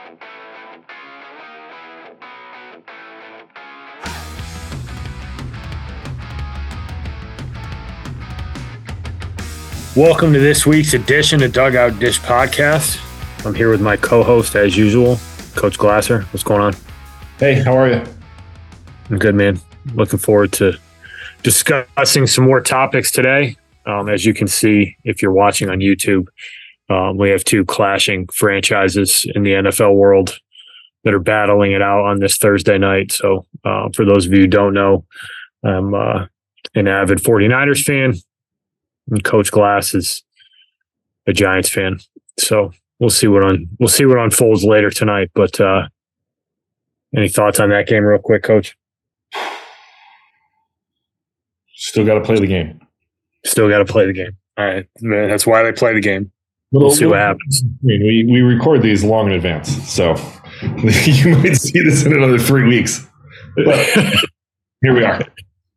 Welcome to this week's edition of Dugout Dish Podcast. I'm here with my co-host, as usual, Coach Glasser. What's going on? Hey, how are you? I'm good, man. Looking forward to discussing some more topics today. As you can see, if you're watching on YouTube, we have two clashing franchises in the NFL world that are battling it out on this Thursday night. So for those of you who don't know, I'm an avid 49ers fan. And Coach Glass is a Giants fan, so we'll see what unfolds later tonight. But any thoughts on that game, real quick, Coach? Still got to play the game. Still got to play the game. All right, man. That's why they play the game. We'll see what happens. We record these long in advance, so you might see this in another 3 weeks. But here we are.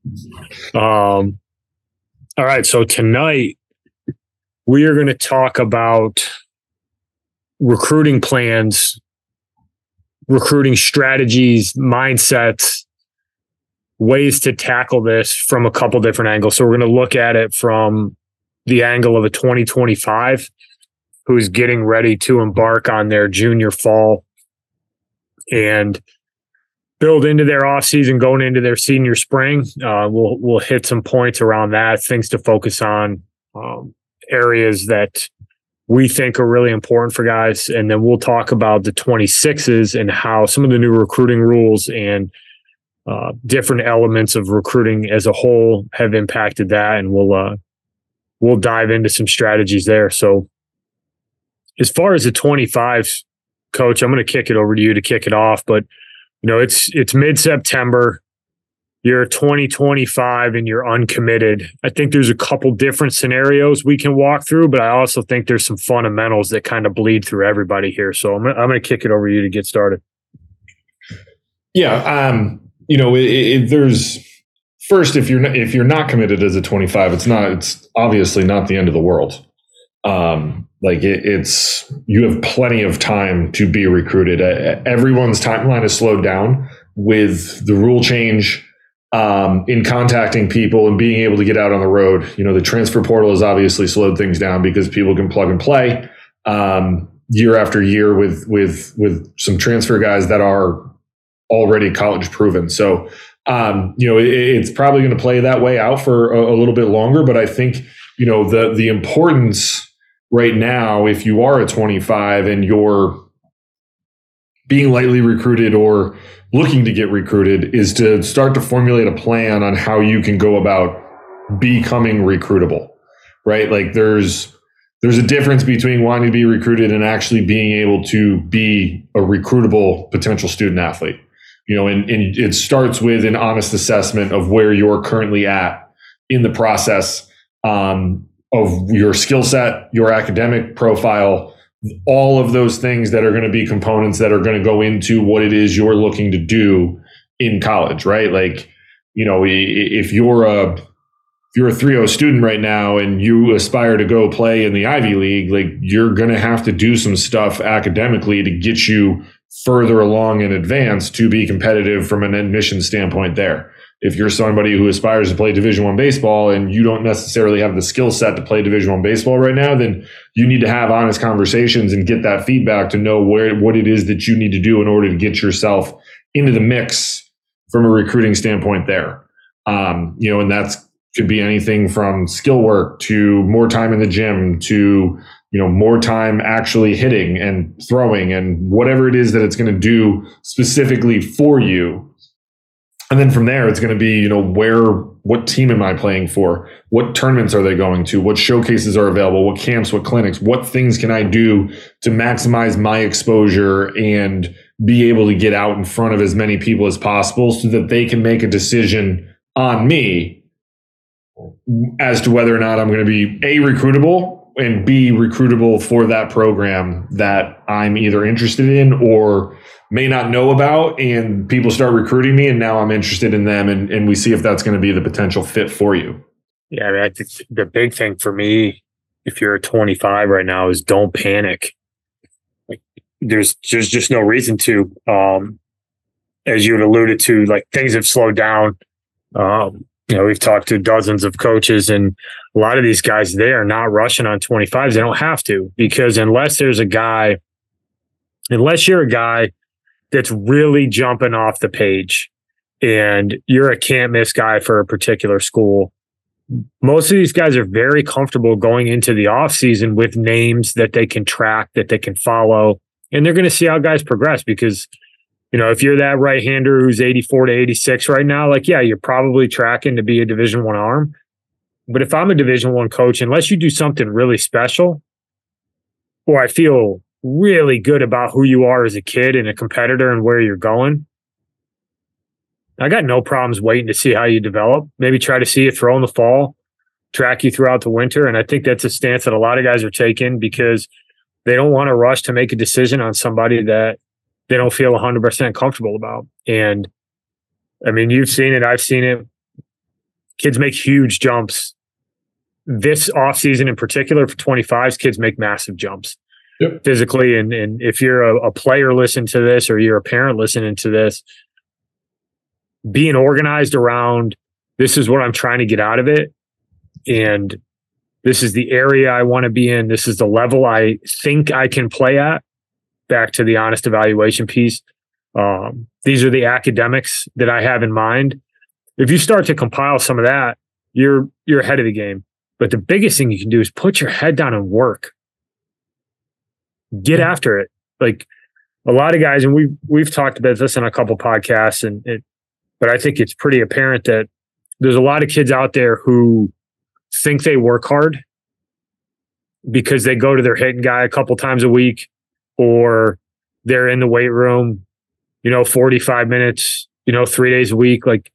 All right, so tonight we are going to talk about recruiting plans, recruiting strategies, mindsets, ways to tackle this from a couple different angles. So we're going to look at it from the angle of a 2025 who's getting ready to embark on their junior fall and build into their offseason, going into their senior spring. We'll hit some points around that, things to focus on, areas that we think are really important for guys. And then we'll talk about the 26s and how some of the new recruiting rules and different elements of recruiting as a whole have impacted that. And we'll dive into some strategies there. So as far as the 25s, Coach, I'm going to kick it over to you to kick it off, but you know, it's mid-September, you're 2025 and you're uncommitted. I think there's a couple different scenarios we can walk through, but I also think there's some fundamentals that kind of bleed through everybody here. So I'm going to kick it over to you to get started. Yeah. You know, there's first, if you're not committed as a 25, it's obviously not the end of the world. You have plenty of time to be recruited. Everyone's timeline is slowed down with the rule change in contacting people and being able to get out on the road. You know, the transfer portal has obviously slowed things down because people can plug and play year after year with some transfer guys that are already college proven. So, it's probably going to play that way out for a little bit longer. But I think, you know, the importance right now, if you are a 25 and you're being lightly recruited or looking to get recruited, is to start to formulate a plan on how you can go about becoming recruitable, right? Like there's a difference between wanting to be recruited and actually being able to be a recruitable potential student athlete. You know, and it starts with an honest assessment of where you're currently at in the process, of your skill set, your academic profile, all of those things that are going to be components that are going to go into what it is you're looking to do in college, right? Like, you know, if you're a 3.0 student right now and you aspire to go play in the Ivy League, like you're going to have to do some stuff academically to get you further along in advance to be competitive from an admission standpoint there. If you're somebody who aspires to play Division I baseball and you don't necessarily have the skill set to play Division I baseball right now, then you need to have honest conversations and get that feedback to know what it is that you need to do in order to get yourself into the mix from a recruiting standpoint there. And that's could be anything from skill work to more time in the gym to, you know, more time actually hitting and throwing and whatever it is that it's going to do specifically for you. And then from there, it's going to be, you know, what team am I playing for? What tournaments are they going to? What showcases are available? What camps, what clinics, what things can I do to maximize my exposure and be able to get out in front of as many people as possible so that they can make a decision on me as to whether or not I'm going to be A, recruitable, and B, recruitable for that program that I'm either interested in or may not know about, and people start recruiting me and now I'm interested in them, and we see if that's going to be the potential fit for you. Yeah, I mean, I think the big thing for me, if you're a 25 right now, is don't panic. Like, there's just no reason to. As you had alluded to, like things have slowed down. We've talked to dozens of coaches, and a lot of these guys, they are not rushing on 25s. They don't have to, because unless you're a guy that's really jumping off the page and you're a can't miss guy for a particular school, most of these guys are very comfortable going into the off season with names that they can track, that they can follow, and they're going to see how guys progress. Because, if you're that right-hander who's 84 to 86 right now, like, yeah, you're probably tracking to be a Division I arm. But if I'm a Division I coach, unless you do something really special, or I feel really good about who you are as a kid and a competitor and where you're going, I got no problems waiting to see how you develop. Maybe try to see you throw in the fall, track you throughout the winter. And I think that's a stance that a lot of guys are taking, because they don't want to rush to make a decision on somebody that they don't feel 100% comfortable about. And I mean, you've seen it. I've seen it. Kids make huge jumps. This offseason in particular for 25s, kids make massive jumps physically. And if you're a player listening to this, or you're a parent listening to this, being organized around, this is what I'm trying to get out of it, and this is the area I want to be in. This is the level I think I can play at. Back to the honest evaluation piece. These are the academics that I have in mind. If you start to compile some of that, you're ahead of the game. But the biggest thing you can do is put your head down and work. Get after it. Like a lot of guys, and we've talked about this in a couple podcasts, but I think it's pretty apparent that there's a lot of kids out there who think they work hard because they go to their hitting guy a couple times a week, or they're in the weight room, 45 minutes, 3 days a week. Like,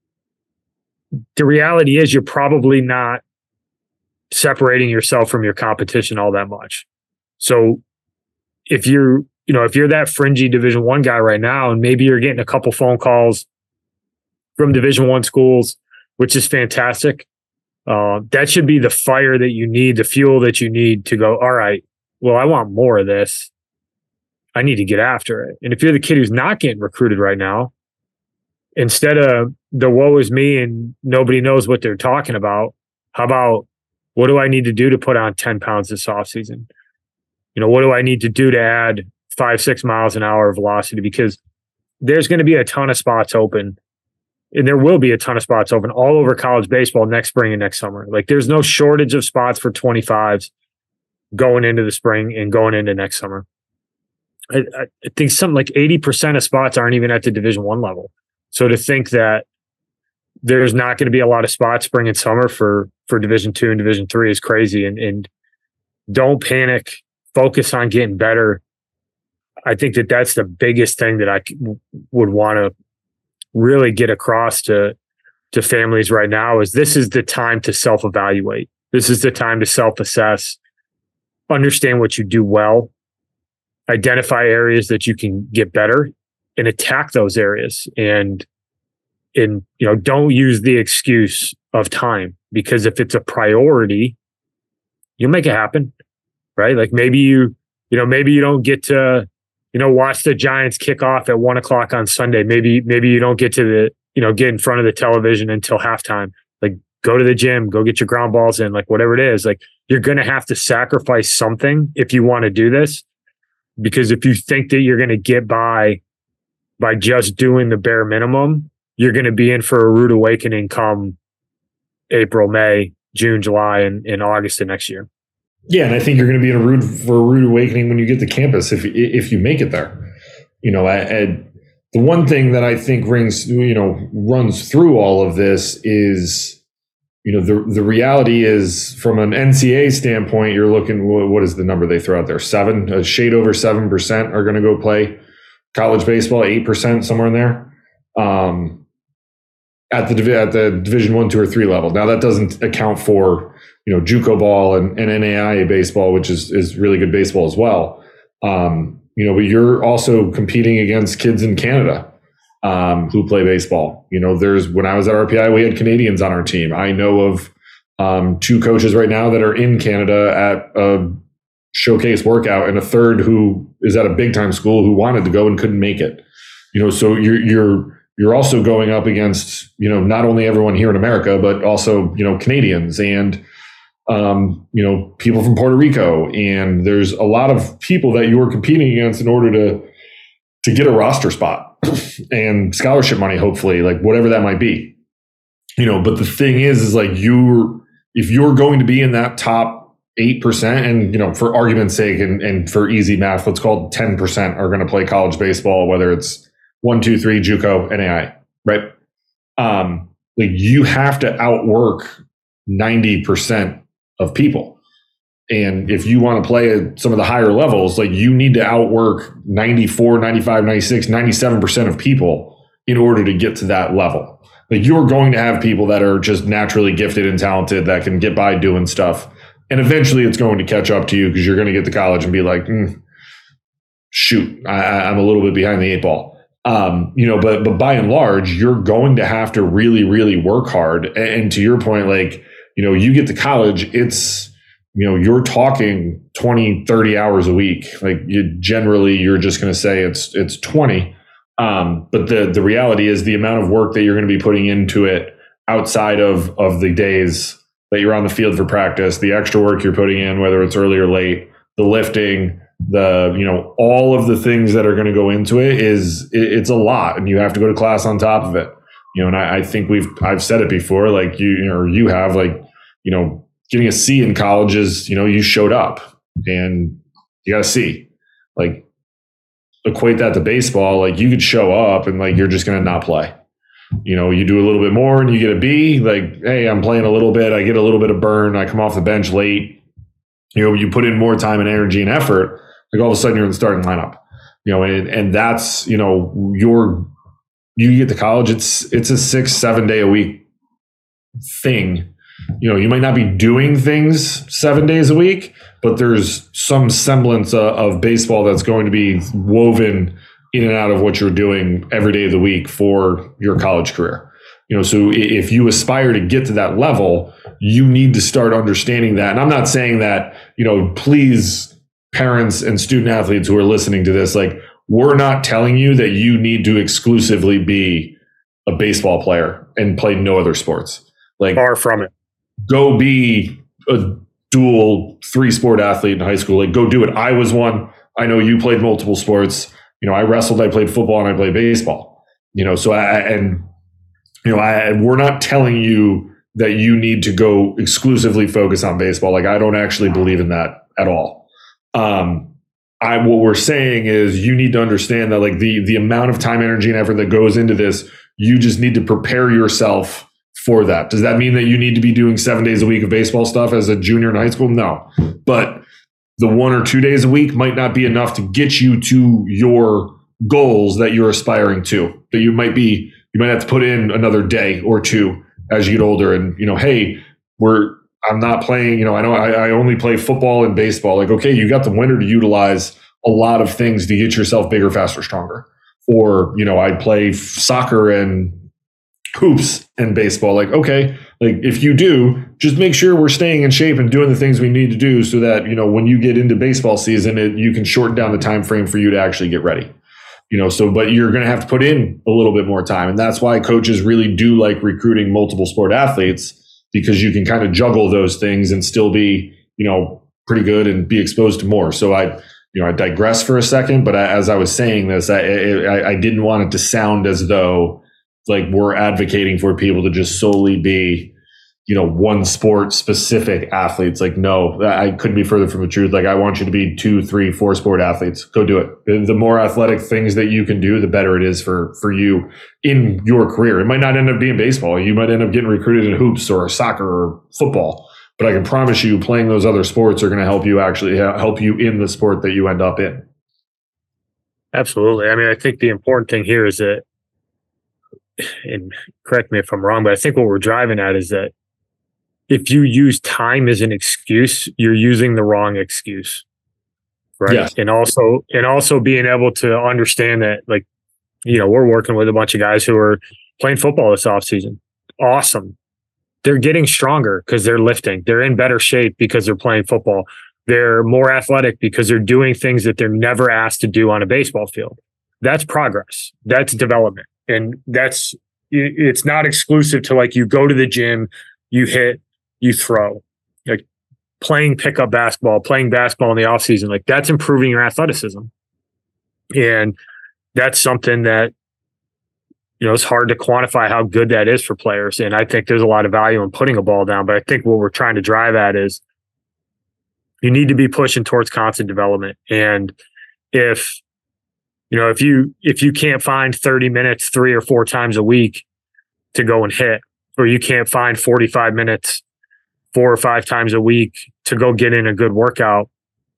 the reality is you're probably not separating yourself from your competition all that much. So if you're that fringy Division I guy right now, and maybe you're getting a couple phone calls from Division I schools, which is fantastic, that should be the fire that you need, the fuel that you need to go, all right, well, I want more of this. I need to get after it. And if you're the kid who's not getting recruited right now, instead of the woe is me and nobody knows what they're talking about, how about, what do I need to do to put on 10 pounds this offseason? What do I need to do to add 5-6 miles an hour of velocity? Because there's going to be a ton of spots open, and there will be a ton of spots open all over college baseball next spring and next summer. Like, there's no shortage of spots for 25s going into the spring and going into next summer. I think something like 80% of spots aren't even at the Division I level. So to think that there's not going to be a lot of spots spring and summer for Division II and Division III is crazy. And don't panic. Focus on getting better. I think that that's the biggest thing that I would want to really get across to families right now, is this is the time to self-evaluate. This is the time to self-assess, understand what you do well, identify areas that you can get better, and attack those areas. And don't use the excuse of time, because if it's a priority, you'll make it happen, right? Like maybe you don't get to, watch the Giants kick off at 1:00 on Sunday. Maybe you don't get to get in front of the television until halftime. Like, go to the gym, go get your ground balls in, like whatever it is. Like, you're going to have to sacrifice something if you want to do this. Because if you think that you're going to get by just doing the bare minimum, you're going to be in for a rude awakening come April, May, June, July, and August of next year. Yeah, and I think you're going to be for a rude awakening when you get to campus if you make it there. The one thing that I think runs through all of this is, the reality is, from an NCAA standpoint, you're looking, what is the number they throw out there? 7, a shade over 7% are going to go play college baseball, 8%, somewhere in there, at the Division I, 2, or 3 level. Now, that doesn't account for, JUCO ball and NAIA baseball, which is really good baseball as well. But you're also competing against kids in Canada who play baseball. When I was at RPI, we had Canadians on our team. I know of 2 coaches right now that are in Canada at a showcase workout, and a third who is at a big time school who wanted to go and couldn't make it. So you're also going up against, not only everyone here in America, but also, Canadians and, people from Puerto Rico. And there's a lot of people that you are competing against in order to get a roster spot and scholarship money, hopefully, like whatever that might be. But the thing is like if you're going to be in that top 8%, and, for argument's sake and for easy math, let's call it 10% are going to play college baseball, whether it's 1, 2, 3, JUCO, NAI, right? Like you have to outwork 90% of people. And if you want to play at some of the higher levels, like you need to outwork 94, 95, 96, 97% of people in order to get to that level. Like you're going to have people that are just naturally gifted and talented that can get by doing stuff. And eventually it's going to catch up to you because you're going to get to college and be like, shoot, I'm a little bit behind the 8 ball. But by and large, you're going to have to really, really work hard. And to your point, like, you get to college, it's, you're talking 20, 30 hours a week. Like you're just going to say it's 20. But the reality is the amount of work that you're going to be putting into it outside of the days that you're on the field for practice, the extra work you're putting in, whether it's early or late, the lifting, all of the things that are going to go into it's a lot, and you have to go to class on top of it. And I think I've said it before, like you have, like, getting a C in college is, you showed up and you got a C. Like equate that to baseball, like you could show up and like you're just going to not play. You do a little bit more and you get a B, like, hey, I'm playing a little bit, I get a little bit of burn, I come off the bench late. You put in more time and energy and effort, like all of a sudden you're in the starting lineup. And that's, you get to college, it's a 6-7 day a week thing. You might not be doing things 7 days a week, but there's some semblance of baseball that's going to be woven in and out of what you're doing every day of the week for your college career. So if you aspire to get to that level, you need to start understanding that. And I'm not saying that, please, parents and student athletes who are listening to this, like, we're not telling you that you need to exclusively be a baseball player and play no other sports. Like, far from it. Go be a dual 3-sport athlete in high school. Like, go do it. I was one. I know you played multiple sports. I wrestled, I played football, and I played baseball. So we're not telling you that you need to go exclusively focus on baseball. Like, I don't actually believe in that at all. What we're saying is you need to understand that, like, the amount of time, energy, and effort that goes into this, you just need to prepare yourself for that. Does that mean that you need to be doing 7 days a week of baseball stuff as a junior in high school? No. But the 1 or 2 days a week might not be enough to get you to your goals that you're aspiring to. That you might have to put in another day or two as you get older. And, hey, I'm not playing, I only play football and baseball. Like, okay, you got the winter to utilize a lot of things to get yourself bigger, faster, stronger. Or, I play soccer and hoops and baseball. Like, okay, like if you do, just make sure we're staying in shape and doing the things we need to do so that, when you get into baseball season, you can shorten down the time frame for you to actually get ready. But you're going to have to put in a little bit more time. And that's why coaches really do like recruiting multiple sport athletes, because you can kind of juggle those things and still be, pretty good and be exposed to more. So I digress for a second, but as I was saying this, I didn't want it to sound as though like we're advocating for people to just solely be, one sport specific athletes. Like, no, I couldn't be further from the truth. Like, I want you to be 2, 3, 4 sport athletes. Go do it. The more athletic things that you can do, the better it is for you in your career. It might not end up being baseball. You might end up getting recruited in hoops or soccer or football. But I can promise you playing those other sports are going to help you in the sport that you end up in. Absolutely. I mean, I think the important thing here is that, and correct me if I'm wrong, but I think what we're driving at is that if you use time as an excuse, you're using the wrong excuse. Right. Yes. And also being able to understand that, like, we're working with a bunch of guys who are playing football this offseason. Awesome. They're getting stronger because they're lifting. They're in better shape because they're playing football. They're more athletic because they're doing things that they're never asked to do on a baseball field. That's progress. That's development. And it's not exclusive to like you go to the gym, you hit, you throw. Like playing pickup basketball, playing basketball in the off season, like that's improving your athleticism. And that's something that, it's hard to quantify how good that is for players. And I think there's a lot of value in putting a ball down. But I think what we're trying to drive at is you need to be pushing towards constant development. And if you can't find 30 minutes 3 or 4 times a week to go and hit, or you can't find 45 minutes 4 or 5 times a week to go get in a good workout,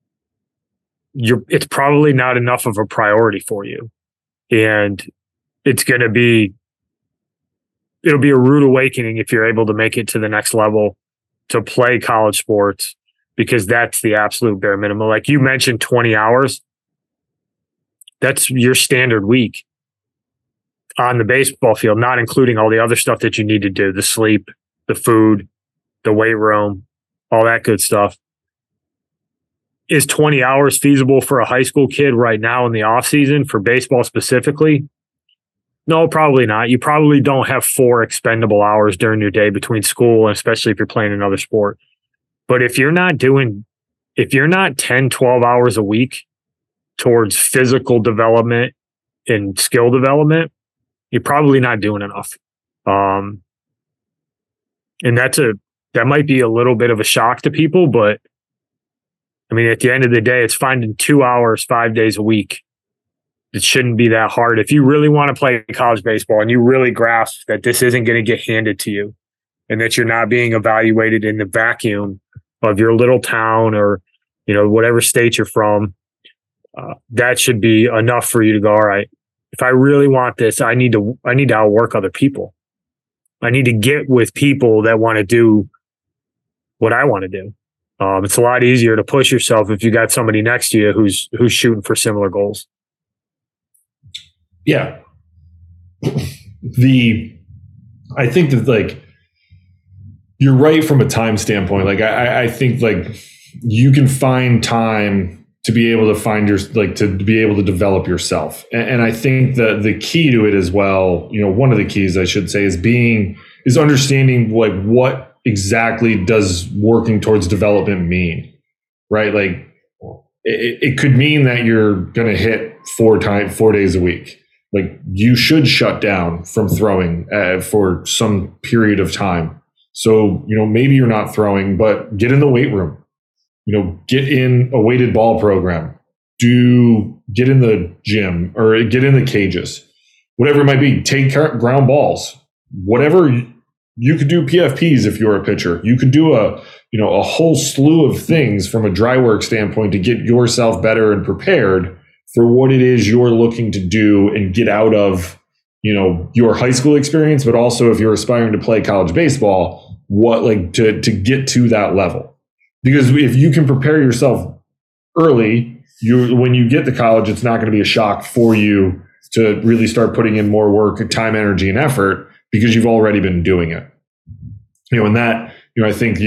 it's probably not enough of a priority for you. And it'll be a rude awakening if you're able to make it to the next level to play college sports, because that's the absolute bare minimum. Like you mentioned, 20 hours, that's your standard week on the baseball field, not including all the other stuff that you need to do, the sleep, the food, the weight room, all that good stuff. Is 20 hours feasible for a high school kid right now in the off season for baseball specifically? No, probably not. You probably don't have 4 expendable hours during your day between school, and especially if you're playing another sport. But if you're not 10, 12 hours a week towards physical development and skill development, you're probably not doing enough. And that might be a little bit of a shock to people, but I mean, at the end of the day, it's finding 2 hours, 5 days a week. It shouldn't be that hard. If you really want to play college baseball and you really grasp that this isn't going to get handed to you and that you're not being evaluated in the vacuum of your little town or, whatever state you're from, that should be enough for you to go, all right, if I really want this, I need to outwork other people. I need to get with people that want to do what I want to do. It's a lot easier to push yourself if you got somebody next to you who's shooting for similar goals. Yeah. I think that like you're right from a time standpoint. Like I think like you can find time to be able to to be able to develop yourself. And I think that the key to it as well, one of the keys I should say is understanding like what exactly does working towards development mean, right? Like it could mean that you're going to hit 4 days a week. Like you should shut down from throwing for some period of time. So, maybe you're not throwing, but get in the weight room, get in a weighted ball program, get in the gym or get in the cages, whatever it might be, take ground balls, whatever. You could do PFPs if you're a pitcher. You could do a whole slew of things from a dry work standpoint to get yourself better and prepared for what it is you're looking to do and get out of, your high school experience, but also if you're aspiring to play college baseball, to get to that level. Because if you can prepare yourself early, when you get to college, it's not going to be a shock for you to really start putting in more work, time, energy, and effort because you've already been doing it. And that, I think,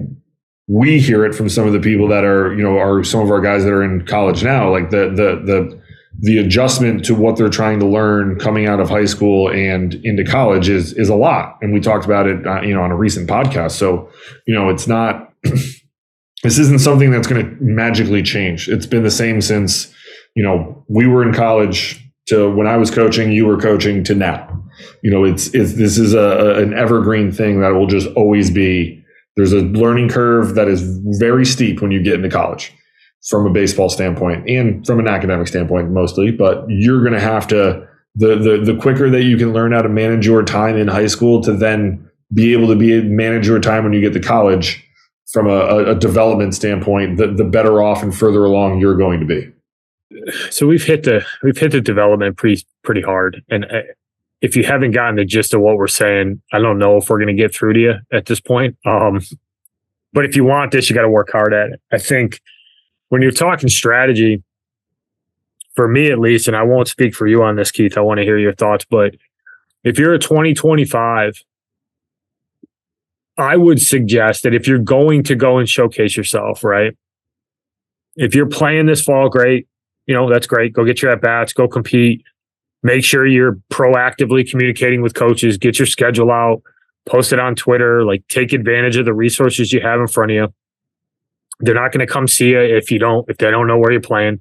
we hear it from some of the people that are some of our guys that are in college now, like the adjustment to what they're trying to learn coming out of high school and into college is a lot. And we talked about it, on a recent podcast. So, it's not, this isn't something that's going to magically change. It's been the same since, we were in college to when I was coaching, you were coaching to now. This is an evergreen thing that will just always be. There's a learning curve that is very steep when you get into college from a baseball standpoint and from an academic standpoint mostly, but you're going to have to, the quicker that you can learn how to manage your time in high school to then be able to manage your time when you get to college from a development standpoint, the better off and further along you're going to be. So we've hit the development pretty hard. And if you haven't gotten the gist of what we're saying, I don't know if we're going to get through to you at this point. But if you want this, you got to work hard at it. I think when you're talking strategy, for me at least, and I won't speak for you on this, Keith, I want to hear your thoughts, but if you're a 2025, I would suggest that if you're going to go and showcase yourself, right, If you're playing this fall, great. That's great. Go get your at-bats, go compete. Make sure you're proactively communicating with coaches, get your schedule out, post it on Twitter, like take advantage of the resources you have in front of you. They're not going to come see you if they don't know where you're playing.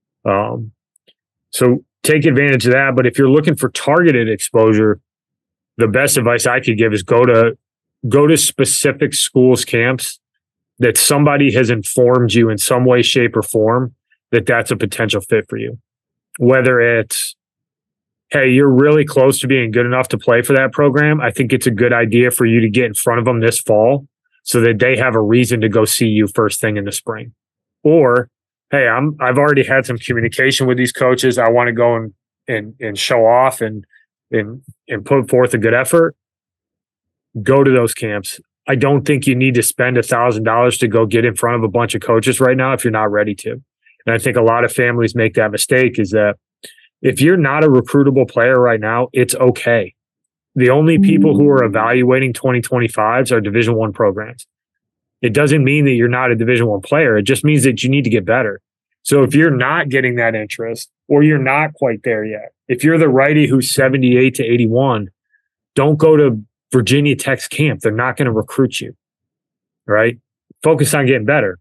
So take advantage of that. But if you're looking for targeted exposure, the best advice I could give is go to specific schools, camps that somebody has informed you in some way, shape, or form that that's a potential fit for you. Whether it's, hey, you're really close to being good enough to play for that program, I think it's a good idea for you to get in front of them this fall so that they have a reason to go see you first thing in the spring. Or, hey, I've already had some communication with these coaches. I want to go and show off and put forth a good effort. Go to those camps. I don't think you need to spend $1,000 to go get in front of a bunch of coaches right now if you're not ready to. And I think a lot of families make that mistake, is that if you're not a recruitable player right now, it's okay. The only people who are evaluating 2025s are Division I programs. It doesn't mean that you're not a Division I player. It just means that you need to get better. So if you're not getting that interest, or you're not quite there yet, if you're the righty who's 78 to 81, don't go to Virginia Tech's camp. They're not going to recruit you, right? Focus on getting better.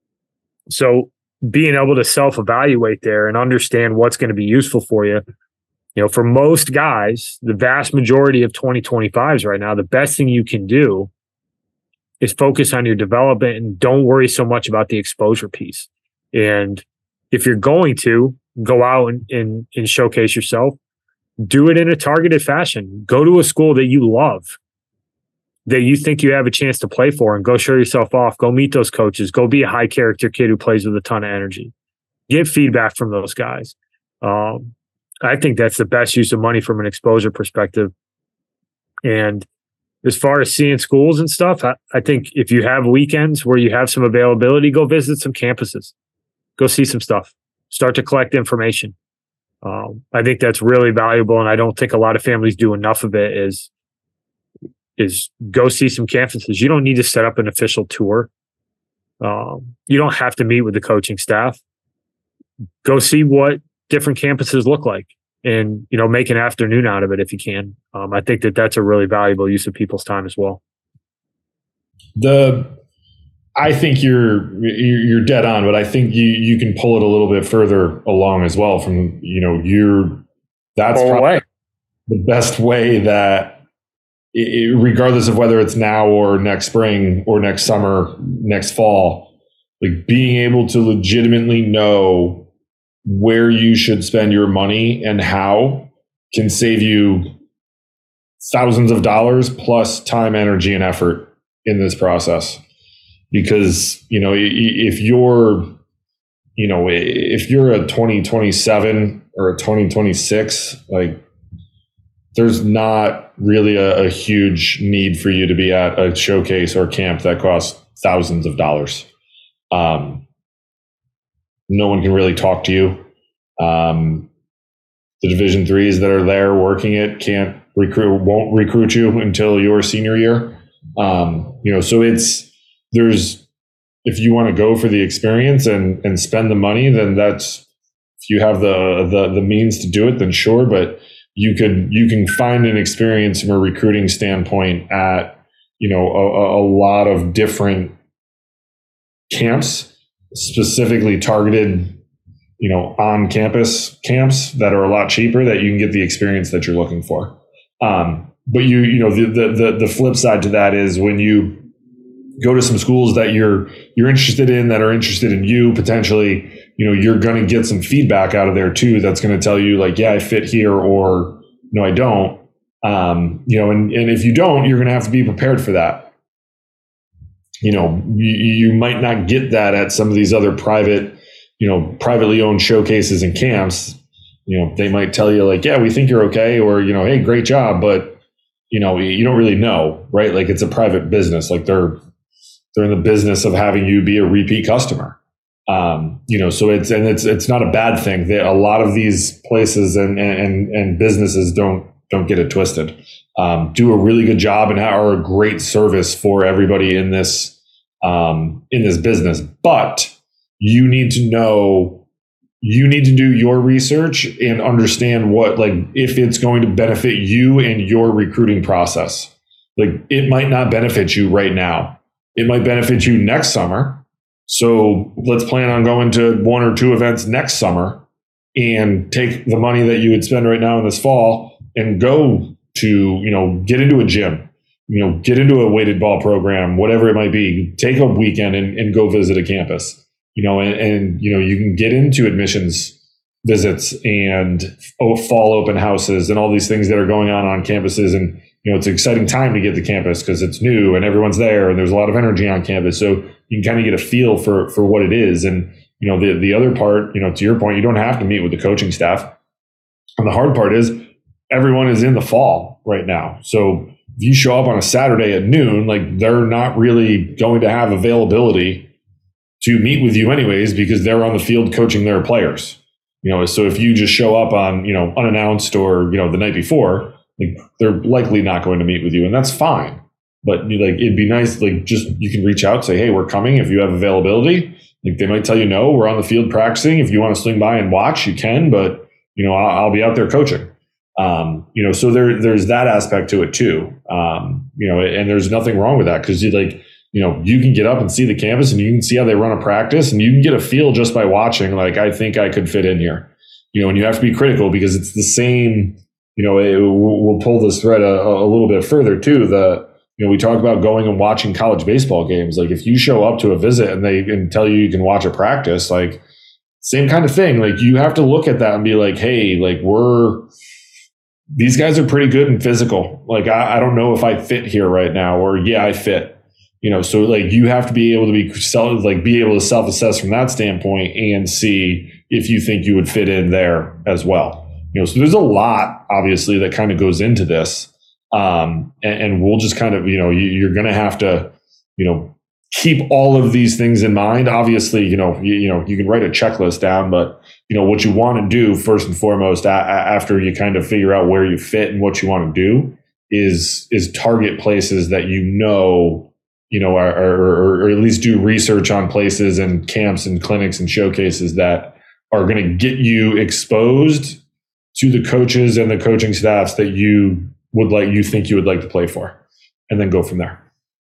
So being able to self-evaluate there and understand what's going to be useful for you. For most guys, the vast majority of 2025s right now, the best thing you can do is focus on your development and don't worry so much about the exposure piece. And if you're going to go out and showcase yourself, do it in a targeted fashion. Go to a school that you love, that you think you have a chance to play for, and go show yourself off. Go meet those coaches. Go be a high character kid who plays with a ton of energy. Get feedback from those guys. I think that's the best use of money from an exposure perspective. And as far as seeing schools and stuff, I think if you have weekends where you have some availability, go visit some campuses. Go see some stuff. Start to collect information. I think that's really valuable, and I don't think a lot of families do enough of it, is go see some campuses. You don't need to set up an official tour. You don't have to meet with the coaching staff. Go see what different campuses look like, and make an afternoon out of it if you can. I think that's a really valuable use of people's time as well. I think you're dead on, but I think you can pull it a little bit further along as well. From that's probably the best way that, regardless of whether it's now or next spring or next summer, next fall, like being able to legitimately know where you should spend your money and how can save you thousands of dollars plus time, energy, and effort in this process. Because, if you're a 2027 or a 2026, like there's not really a huge need for you to be at a showcase or camp that costs thousands of dollars. No one can really talk to you. The Division IIIs that are there working it won't recruit you until your senior year. So if you want to go for the experience and spend the money, then if you have the means to do it, then sure. But you can find an experience from a recruiting standpoint at, a lot of different camps, specifically targeted, on campus camps that are a lot cheaper, that you can get the experience that you're looking for. But the flip side to that is when you go to some schools that you're interested in, that are interested in you potentially, you're going to get some feedback out of there too. That's going to tell you like, yeah, I fit here, or no, I don't. And if you don't, you're going to have to be prepared for that. You might not get that at some of these other privately owned showcases and camps. They might tell you like, yeah, we think you're okay, or, hey, great job. But, you don't really know, right? Like it's a private business. Like they're in the business of having you be a repeat customer. So it's not a bad thing. A lot of these places and businesses don't get it twisted. Do a really good job and are a great service for everybody in this business. But you need to know, you need to do your research and understand what, like, if it's going to benefit you and your recruiting process. Like, it might not benefit you right now. It might benefit you next summer. So let's plan on going to 1 or 2 events next summer and take the money that you would spend right now in this fall and go to, get into a gym, get into a weighted ball program, whatever it might be. Take a weekend and go visit a campus. You can get into admissions visits and fall open houses and all these things that are going on campuses. And, it's an exciting time to get to campus because it's new and everyone's there and there's a lot of energy on campus. So you can kind of get a feel for what it is. And, the other part, to your point, you don't have to meet with the coaching staff. And the hard part is everyone is in the fall right now. So if you show up on a Saturday at noon, like, they're not really going to have availability to meet with you anyways, because they're on the field coaching their players. So if you just show up on, unannounced or, the night before, like, they're likely not going to meet with you, and that's fine. But it'd be nice, just, you can reach out, say, hey, we're coming if you have availability. Like, they might tell you, no, we're on the field practicing. If you want to swing by and watch, you can, but, I'll be out there coaching. So there's that aspect to it too. And there's nothing wrong with that, because you can get up and see the campus and you can see how they run a practice and you can get a feel just by watching, like, I think I could fit in here, and you have to be critical because it's the same, we'll pull this thread a little bit further too. We talk about going and watching college baseball games. Like, if you show up to a visit and they tell you can watch a practice, like, same kind of thing. Like, you have to look at that and be like, hey, like, these guys are pretty good and physical. Like, I don't know if I fit here right now, or yeah, I fit. So like, you have to be able to be able to self-assess from that standpoint and see if you think you would fit in there as well. So there's a lot obviously that kind of goes into this. And we'll just kind of, you're going to have to, keep all of these things in mind. Obviously, you can write a checklist down, but what you want to do first and foremost, after you kind of figure out where you fit and what you want to do is target places that or at least do research on places and camps and clinics and showcases that are going to get you exposed to the coaches and the coaching staffs that you think you would like to play for, and then go from there.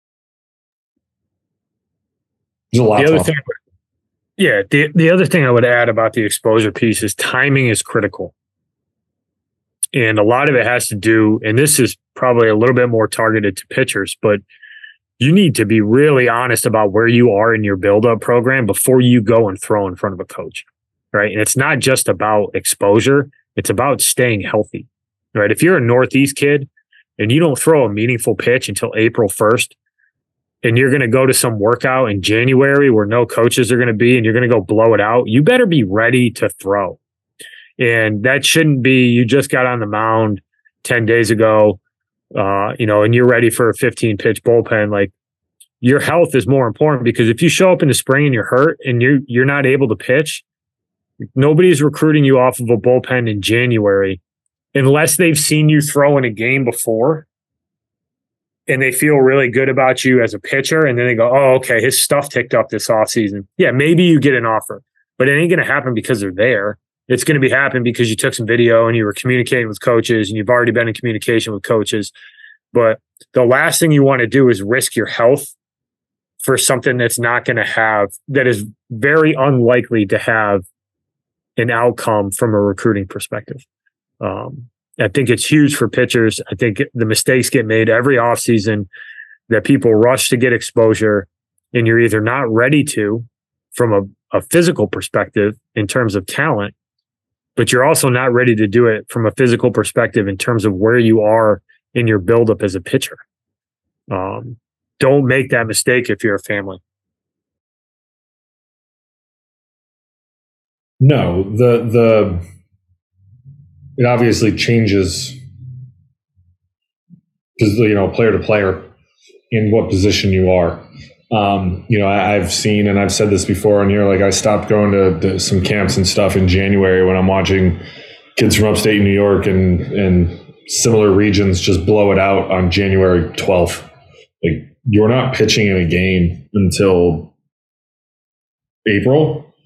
There's a lot. The other thing I would add about the exposure piece is timing is critical. And a lot of it has to do, and this is probably a little bit more targeted to pitchers, but you need to be really honest about where you are in your build-up program before you go and throw in front of a coach, right? And it's not just about exposure. It's about staying healthy, right? If you're a Northeast kid and you don't throw a meaningful pitch until April 1st, and you're going to go to some workout in January where no coaches are going to be, and you're going to go blow it out, you better be ready to throw. And that shouldn't be, you just got on the mound 10 days ago, and you're ready for a 15-pitch bullpen. Like, your health is more important, because if you show up in the spring and you're hurt and you're not able to pitch, nobody's recruiting you off of a bullpen in January unless they've seen you throw in a game before and they feel really good about you as a pitcher. And then they go, oh, okay, his stuff ticked up this offseason. Yeah, maybe you get an offer, but it ain't going to happen because they're there. It's going to be happening because you took some video and you were communicating with coaches and you've already been in communication with coaches. But the last thing you want to do is risk your health for something that's not going to have, that is very unlikely to have an outcome from a recruiting perspective. I think it's huge for pitchers. I think the mistakes get made every offseason that people rush to get exposure, and you're either not ready to from a physical perspective in terms of talent, but you're also not ready to do it from a physical perspective in terms of where you are in your buildup as a pitcher. Don't make that mistake if you're a family. No, it obviously changes because, player to player in what position you are. I've seen, and I've said this before on here, like, I stopped going to some camps and stuff in January when I'm watching kids from upstate New York and similar regions just blow it out on January 12th. Like, you're not pitching in a game until April.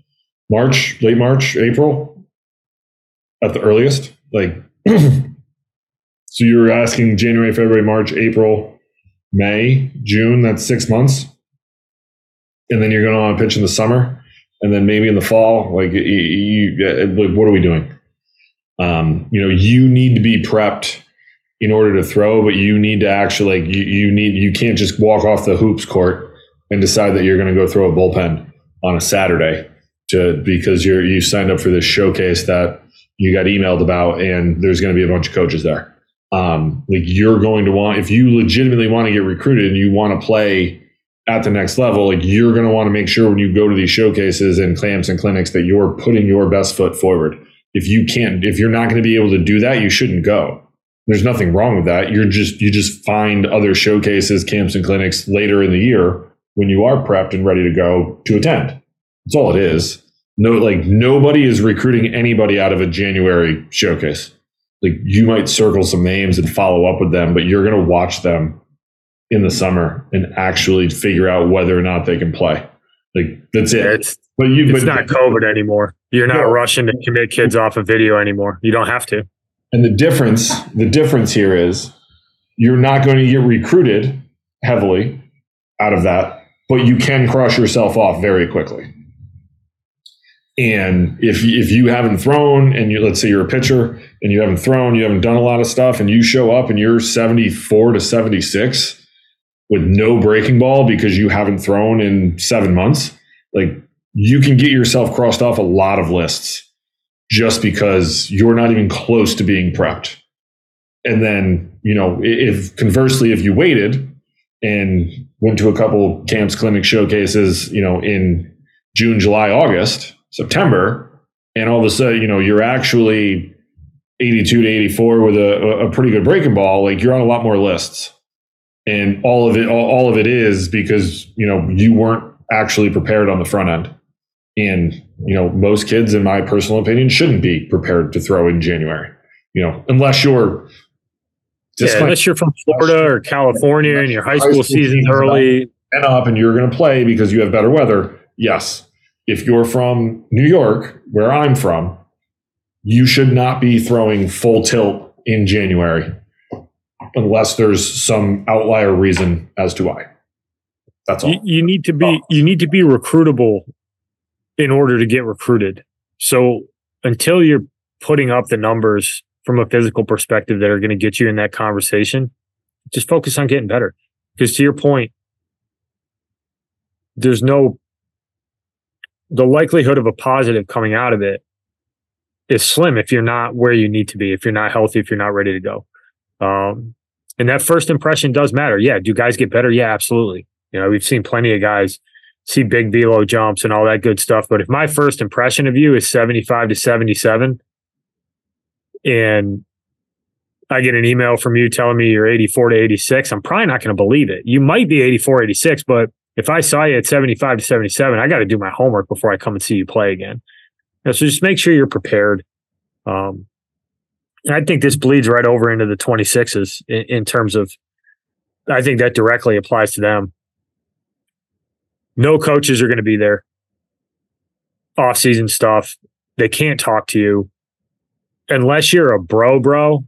late March, April at the earliest. Like, so you're asking January, February, March, April, May, June. That's 6 months, and then you're going to want to pitch in the summer, and then maybe in the fall. Like, what are we doing? You need to be prepped in order to throw, but you need to actually you can't just walk off the hoops court and decide that you're going to go throw a bullpen on a Saturday because you signed up for this showcase that you got emailed about, and there's going to be a bunch of coaches there. You're going to want, if you legitimately want to get recruited and you want to play at the next level, you're going to want to make sure when you go to these showcases and camps and clinics that you're putting your best foot forward. If you're not going to be able to do that, you shouldn't go. There's nothing wrong with that. You just find other showcases, camps, and clinics later in the year when you are prepped and ready to go to attend. That's all it is. Nobody is recruiting anybody out of a January showcase. You might circle some names and follow up with them, but you're going to watch them in the summer and actually figure out whether or not they can play. That's it. It's not COVID anymore. You're not rushing to commit kids off a video anymore. You don't have to. And the difference here is you're not going to get recruited heavily out of that, but you can cross yourself off very quickly. And if you haven't thrown, and let's say you're a pitcher and you haven't thrown, you haven't done a lot of stuff, and you show up and you're 74 to 76 with no breaking ball because you haven't thrown in 7 months, you can get yourself crossed off a lot of lists just because you're not even close to being prepped. And then, if conversely, if you waited and went to a couple camps, clinic showcases, in June, July, August, September, and all of a sudden, you're actually 82 to 84 with a pretty good breaking ball, you're on a lot more lists. And all of it is because, you weren't actually prepared on the front end. And, most kids, in my personal opinion, shouldn't be prepared to throw in January, unless you're unless you're from Florida or California and your high school season's early. And you're going to play because you have better weather. Yes. If you're from New York, where I'm from, you should not be throwing full tilt in January unless there's some outlier reason as to why. That's all. You need to be recruitable in order to get recruited. So until you're putting up the numbers from a physical perspective that are going to get you in that conversation, just focus on getting better. Because to your point, the likelihood of a positive coming out of it is slim if you're not where you need to be, if you're not healthy, if you're not ready to go. And that first impression does matter. Yeah. Do guys get better? Yeah, absolutely. We've seen plenty of guys see big velo jumps and all that good stuff. But if my first impression of you is 75 to 77 and I get an email from you telling me you're 84 to 86, I'm probably not going to believe it. You might be 84, 86, but if I saw you at 75 to 77, I got to do my homework before I come and see you play again. So just make sure you're prepared. And I think this bleeds right over into the 26s in terms of, I think that directly applies to them. No coaches are going to be there. Off-season stuff. They can't talk to you. Unless you're a bro,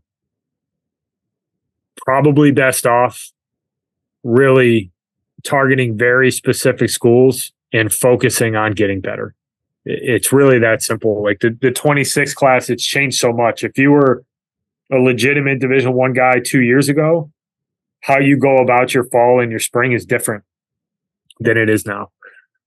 probably best off really targeting very specific schools and focusing on getting better. It's really that simple. The 26 class, it's changed so much. If you were a legitimate Division I guy 2 years ago, how you go about your fall and your spring is different than it is now.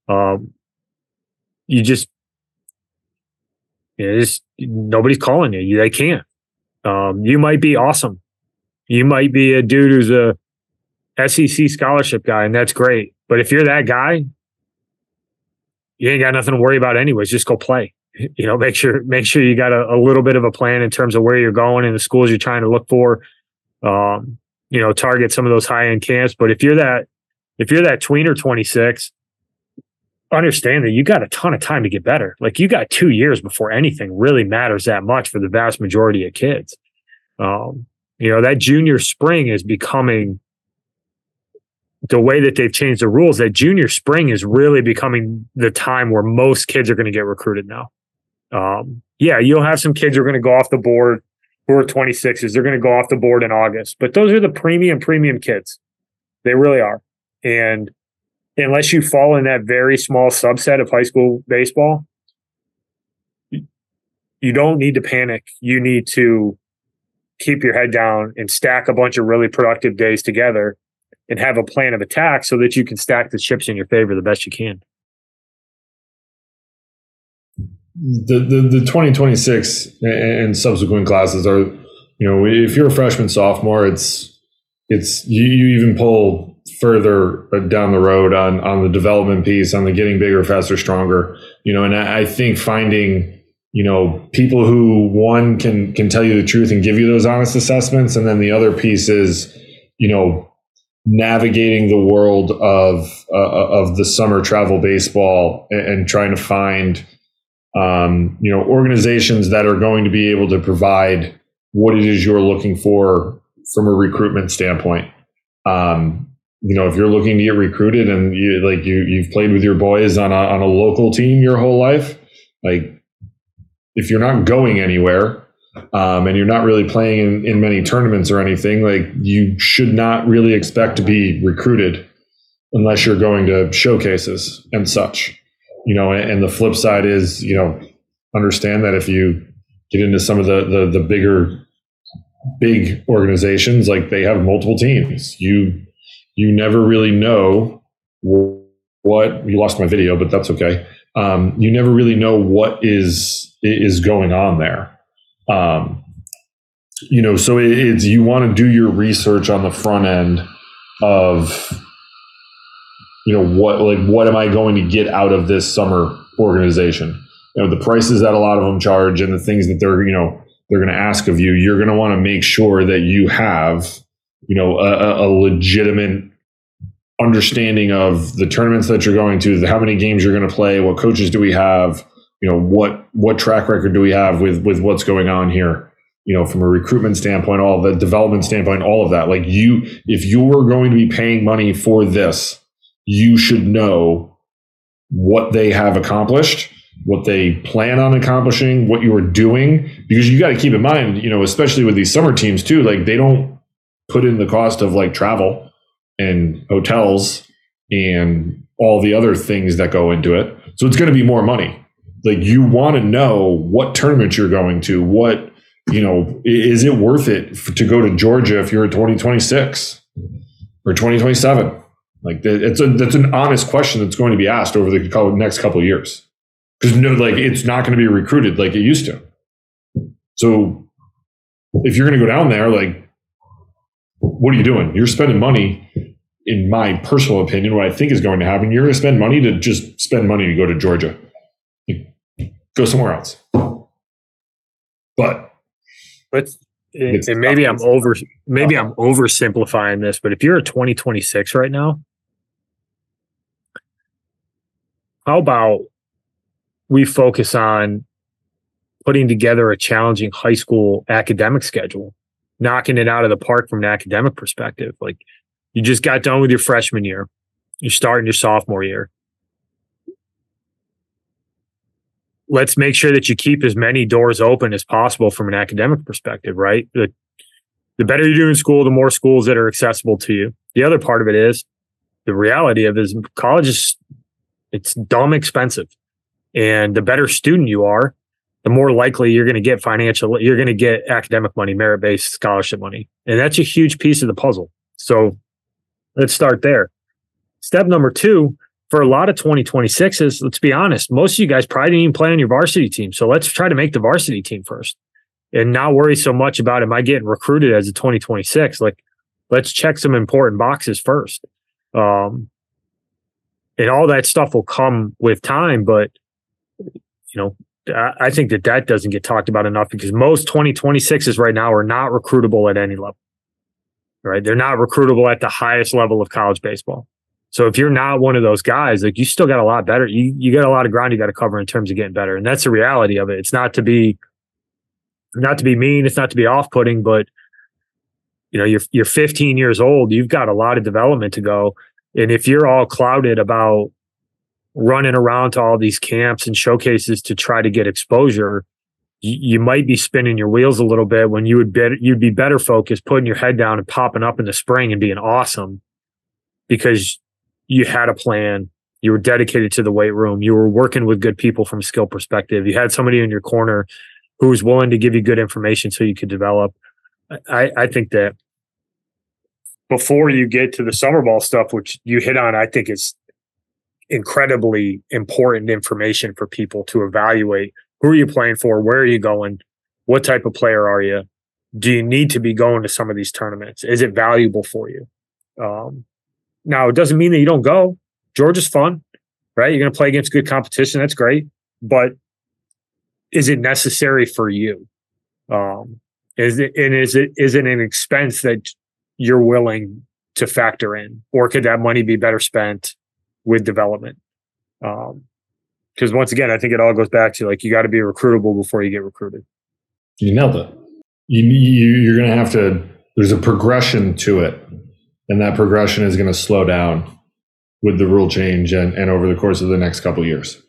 Nobody's calling you. They can't. You might be awesome. You might be a dude who's a SEC scholarship guy, and that's great. But if you're that guy, you ain't got nothing to worry about anyways. Just go play. Make sure you got a little bit of a plan in terms of where you're going and the schools you're trying to look for. Target some of those high-end camps. But if you're that tweener 26, understand that you got a ton of time to get better. You got 2 years before anything really matters that much for the vast majority of kids. That junior spring is becoming the way that they've changed the rules, that junior spring is really becoming the time where most kids are going to get recruited now. Yeah, you'll have some kids who are going to go off the board who are 26s. They're going to go off the board in August, but those are the premium kids. They really are. And unless you fall in that very small subset of high school baseball, you don't need to panic. You need to keep your head down and stack a bunch of really productive days together and have a plan of attack so that you can stack the chips in your favor the best you can. The 2026 and subsequent classes are, if you're a freshman, sophomore, it's you even pull further down the road on the development piece, on the getting bigger, faster, stronger, and I think finding, people who, one, can tell you the truth and give you those honest assessments. And then the other piece is, navigating the world of the summer travel baseball and trying to find, organizations that are going to be able to provide what it is you're looking for from a recruitment standpoint. If you're looking to get recruited and you've played with your boys on a local team your whole life, if you're not going anywhere, and you're not really playing in many tournaments or anything, you should not really expect to be recruited unless you're going to showcases and such. And the flip side is, understand that if you get into some of the big organizations, they have multiple teams. You never really know what, you lost my video, but that's okay. You never really know what is going on there. So it's, you want to do your research on the front end of, what am I going to get out of this summer organization? The prices that a lot of them charge and the things that they're going to ask of you, you're going to want to make sure that you have, a legitimate understanding of the tournaments that you're going to, how many games you're going to play, what coaches do we have, what track record do we have with what's going on here, from a recruitment standpoint, all the development standpoint, all of that. If you're going to be paying money for this, you should know what they have accomplished, what they plan on accomplishing, what you are doing, because you got to keep in mind, especially with these summer teams too, they don't put in the cost of travel and hotels and all the other things that go into it. So it's going to be more money. You want to know what tournament you're going to, what, is it worth it to go to Georgia if you're a 2026 or 2027? That's an honest question that's going to be asked over the next couple of years. Because it's not going to be recruited like it used to. So if you're going to go down there, what are you doing? You're spending money, in my personal opinion, what I think is going to happen, you're going to spend money to just spend money to go to Georgia. Go somewhere else. But and maybe I'm oversimplifying this, but if you're a 2026 right now, how about we focus on putting together a challenging high school academic schedule, knocking it out of the park from an academic perspective? You just got done with your freshman year, you're starting your sophomore year. Let's make sure that you keep as many doors open as possible from an academic perspective, right? The better you do in school, the more schools that are accessible to you. The other part of it is, the reality of it is, college it's dumb expensive. And the better student you are, the more likely you're going to get academic money, merit-based scholarship money. And that's a huge piece of the puzzle. So let's start there. Step number 2, for a lot of 2026s, let's be honest, most of you guys probably didn't even play on your varsity team. So let's try to make the varsity team first and not worry so much about, am I getting recruited as a 2026? Let's check some important boxes first. And all that stuff will come with time, but I think that doesn't get talked about enough, because most 2026s right now are not recruitable at any level, right? They're not recruitable at the highest level of college baseball. So if you're not one of those guys, you still got a lot better. You got a lot of ground you got to cover in terms of getting better. And that's the reality of it. It's not to be mean. It's not to be off-putting, but you're 15 years old. You've got a lot of development to go. And if you're all clouded about running around to all these camps and showcases to try to get exposure, you might be spinning your wheels a little bit when you'd be better focused putting your head down and popping up in the spring and being awesome because you had a plan. You were dedicated to the weight room. You were working with good people from a skill perspective. You had somebody in your corner who was willing to give you good information so you could develop. I think that before you get to the summer ball stuff, which you hit on, I think is incredibly important information for people to evaluate. Who are you playing for? Where are you going? What type of player are you? Do you need to be going to some of these tournaments? Is it valuable for you? Now, it doesn't mean that you don't go. Georgia's fun, right? You're going to play against good competition. That's great. But is it necessary for you? Is it an expense that you're willing to factor in? Or could that money be better spent with development? Because once again, I think it all goes back to like, you got to be recruitable before you get recruited. You nailed it. You're going to have to, there's a progression to it. And that progression is going to slow down with the rule change and over the course of the next couple of years.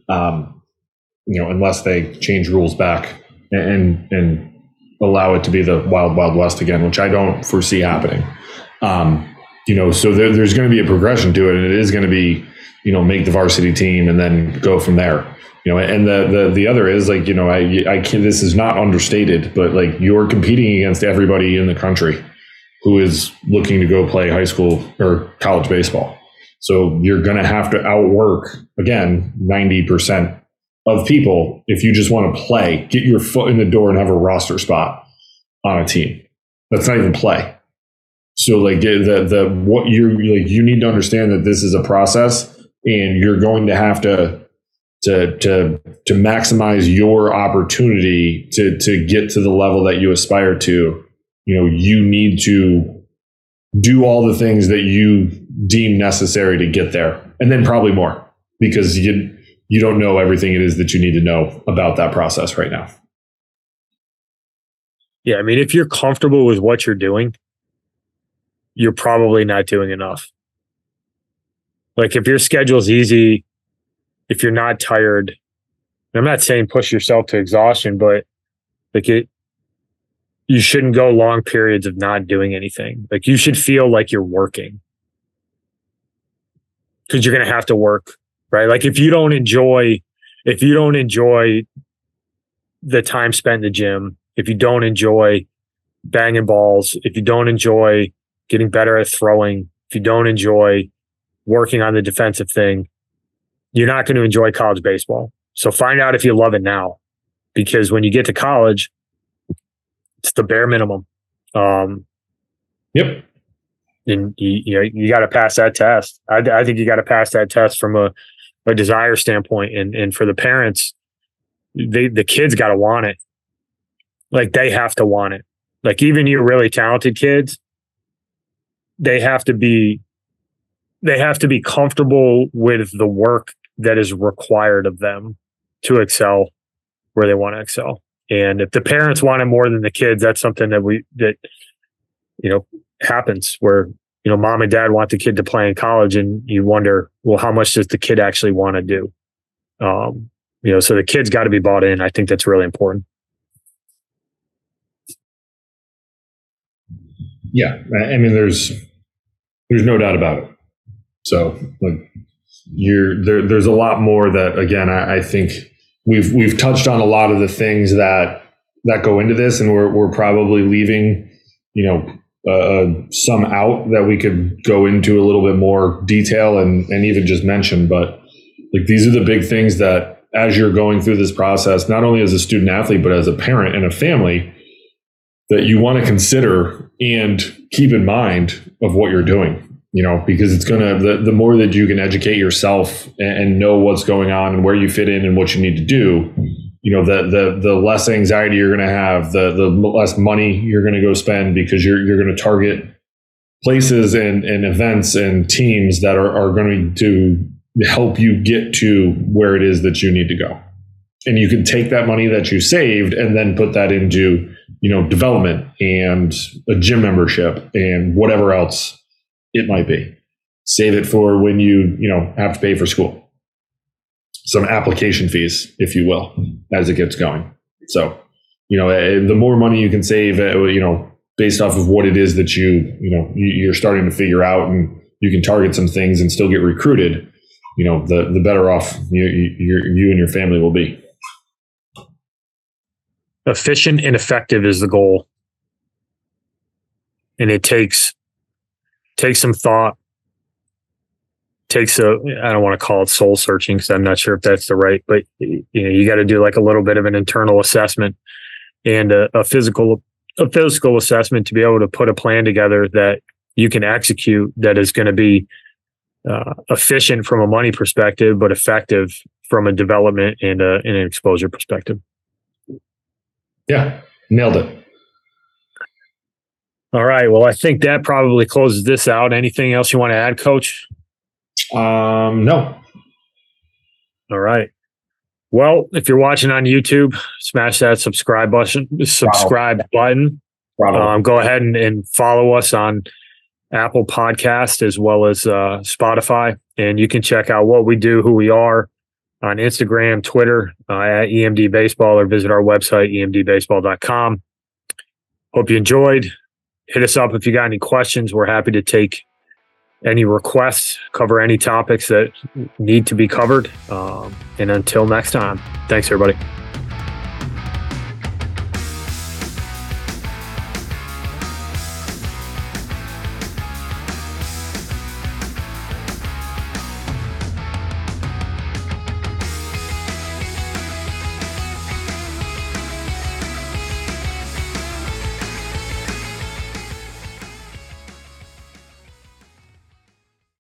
Unless they change rules back and allow it to be the wild, wild west again, which I don't foresee happening. So there's going to be a progression to it, and it is going to be, make the varsity team and then go from there. And the other is like, I can, this is not understated, but like you're competing against everybody in the country who is looking to go play high school or college baseball. So you're going to have to outwork, again, 90% of people if you just want to play, get your foot in the door and have a roster spot on a team. That's not even play. So like what you need to understand that this is a process, and you're going to have to maximize your opportunity to get to the level that you aspire to. You need to do all the things that you deem necessary to get there, and then probably more, because you don't know everything it is that you need to know about that process right now. Yeah, I mean, if you're comfortable with what you're doing, you're probably not doing enough. Like if your schedule's easy, if you're not tired, I'm not saying push yourself to exhaustion, but like you shouldn't go long periods of not doing anything. Like you should feel like you're working, because you're going to have to work, right? Like if you don't enjoy the time spent in the gym, if you don't enjoy banging balls, if you don't enjoy getting better at throwing, if you don't enjoy working on the defensive thing, you're not going to enjoy college baseball. So find out if you love it now, because when you get to college, it's the bare minimum. Yep. And you got to pass that test. I think you got to pass that test from a desire standpoint, and for the parents, the kids got to want it. Like they have to want it. Like even your really talented kids, they have to be comfortable with the work that is required of them to excel where they want to excel. And if the parents want it more than the kids, that's something that happens where, mom and dad want the kid to play in college, and you wonder, well, how much does the kid actually want to do? So the kid's got to be bought in. I think that's really important. Yeah. I mean, there's no doubt about it. So like there's a lot more that, again, I think we've touched on a lot of the things that go into this, and we're probably leaving, some out that we could go into a little bit more detail and even just mention. But like, these are the big things that as you're going through this process, not only as a student athlete, but as a parent and a family, that you want to consider and keep in mind of what you're doing. Because it's going to, the more that you can educate yourself and know what's going on and where you fit in and what you need to do, the less anxiety you're going to have, the less money you're going to go spend, because you're going to target places and events and teams that are going to help you get to where it is that you need to go. And you can take that money that you saved and then put that into, development and a gym membership and whatever else it might be. Save it for when you have to pay for school. Some application fees, if you will, as it gets going. So, the more money you can save, based off of what it is that you're starting to figure out, and you can target some things and still get recruited, the better off you and your family will be. Efficient and effective is the goal. And it takes some thought, I don't want to call it soul searching because I'm not sure if that's the right, but you got to do like a little bit of an internal assessment and a physical assessment to be able to put a plan together that you can execute that is going to be efficient from a money perspective, but effective from a development and an exposure perspective. Yeah, nailed it. All right. Well, I think that probably closes this out. Anything else you want to add, Coach? No. All right. Well, if you're watching on YouTube, smash that subscribe button. Go ahead and follow us on Apple Podcast as well as Spotify. And you can check out what we do, who we are on Instagram, Twitter, at EMD Baseball, or visit our website, emdbaseball.com. Hope you enjoyed. Hit us up if you got any questions. We're happy to take any requests, cover any topics that need to be covered. And until next time, thanks, everybody.